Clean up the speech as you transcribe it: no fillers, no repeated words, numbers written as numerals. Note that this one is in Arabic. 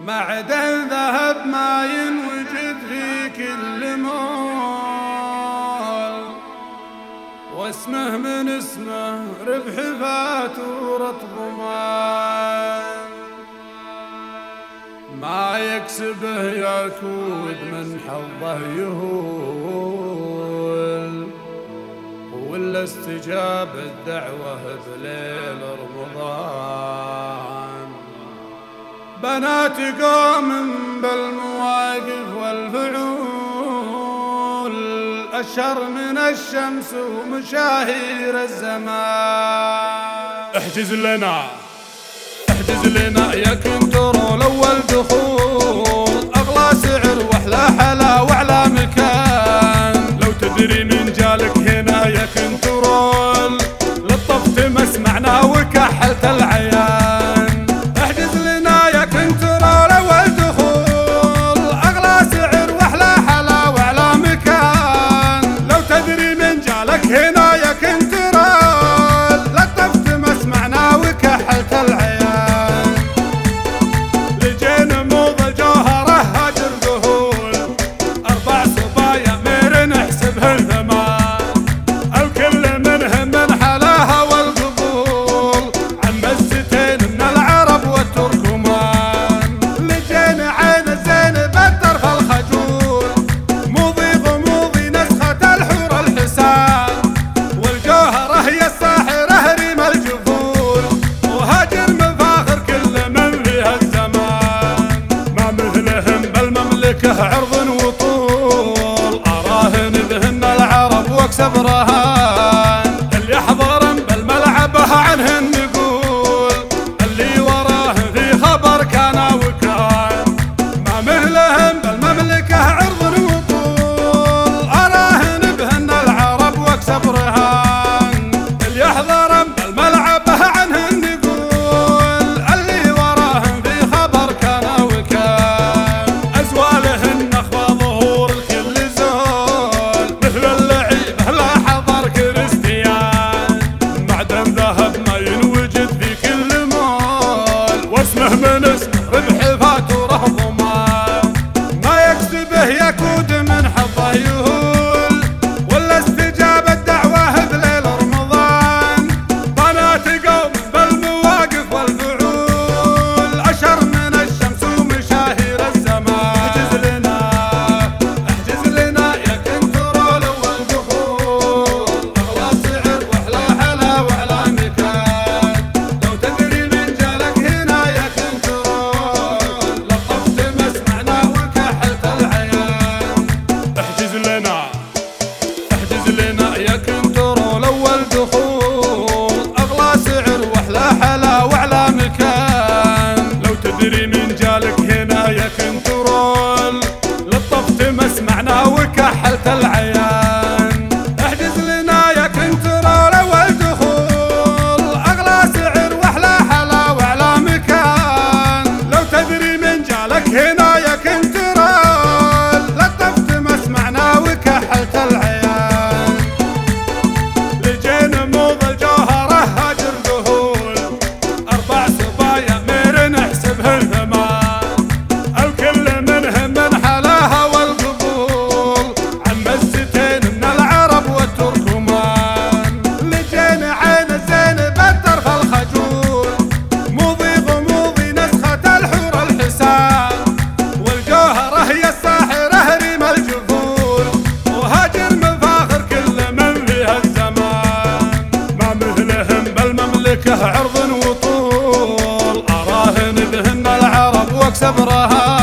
معدن ذهب ما ينوجد في كل مول، واسمه من اسمه ربح فاتورة ضمان. ما يكسبه يكود من حظه يهول، ولا استجاب الدعوة بليل رمضان. بنات قوم بالمواقف والفعول، أشهر من الشمس ومشاهير الزمان. احجز لنا يا كنترول أول دخول، أغلى سعر وأحلى حلا وأعلى مكان. لو تدري من جالك هنا يا كنترول، لطفت مسمعنا وكحلت العيان. احجز لنا يا كنترول أول دخول، أغلى سعر وأحلى حلا وأعلى مكان. لو تدري من جالك هنا يا كنترول، لطفت مسمعنا وكحلت العيان. عرض وطول، أراهن بهن العرب واكسب رهان. اللي يحضرن بالملعب عنهن نقول، اللي وراه في خبر كان وكان. ما مثلهم بالمملكة عرض وطول، أراهن بهن العرب واكسب رهان. اللي يحضرن بالملعب عنهن نقول، اللي وراه في خبر كان وكان. أزوالهن من اسمه ربح فاتوره ضمان. ما يكسبه يكود من حظه يهول، ولا استجاب الدعوة بليل رمضان. بنات قوم بالمواقف والفعول، أشهر من الشمس ومشاهير الزمان. احجز لنا يا كنترول أول دخول، أغلى سعر وأحلى حلا وأعلى مكان. لو تدري من جالك هنا يا احجز لنا يا كنترول أول دخول، أغلى سعر وأحلى حلا وأعلى مكان. لو تدري من جالك هنا يا كنترول، لطفت مسمعنا وكحلت العيان. احجز لنا يا كنترول أول دخول، أغلى سعر وأحلى حلا وأعلى مكان. لو تدري من جالك هنا يا كنترول، لطفت مسمعنا وكحلت العيان. عرض وطول، أراهن بهن العرب واكسب رهان.